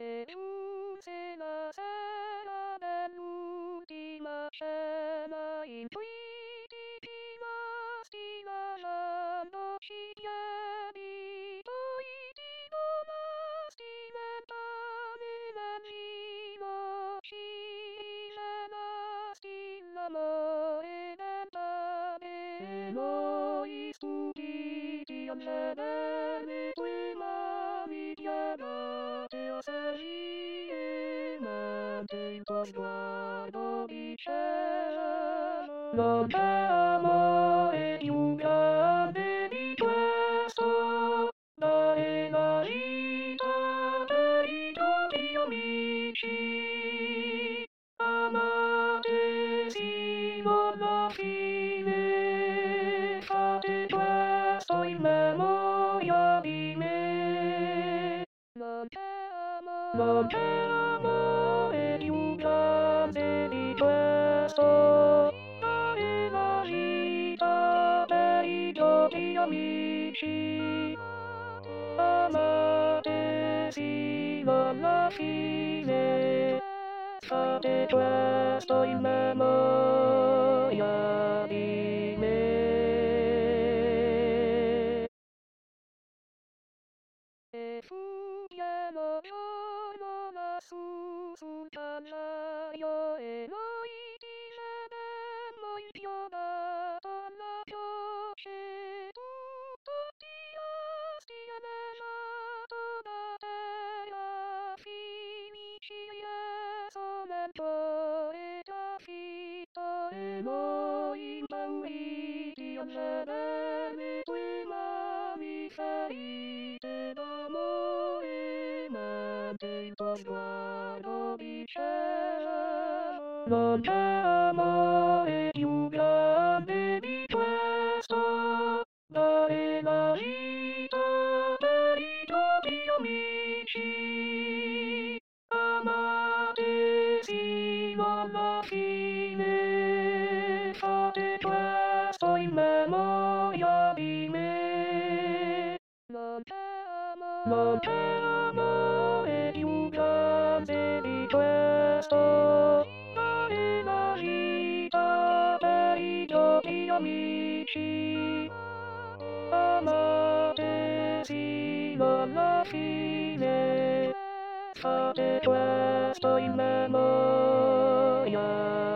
E giunse la sera dell'ultima cena, in cui tutti rimasti lasciandoci i piedi, poi ti donasti mentale nel vivo, ci rivelasti l'amore del pane, e noi stupiti a vedere tue mani piegate a servire, mentre il tuo sguardo diceva: non c'è amore più grande di questo, dare la vita per i tuoi amici. Amate sino alla fine, fate questo in memoria di me. Non c'è amore più grande di questo, dare la vita per i propri amici. Amate sino alla fine, fate questo in memoria di me. E fu pieno giorno lassù sul callaio, e noi ti vedemmo inchiodato alla croce, tutto dirasti allevato da terra, finici Gesù mentore trafitto, e noi impauriti a vedere tue mani ferite d'amore, mentre il tuo sguardo diceva: non c'è amore più grande di questo, dare la vita per i propri amici. Amate sino alla fine, fate questo in memoria di me. Non c'è amore più grande di questo, dare la vita per i propri amici. Amate sino alla fine, fate questo in memoria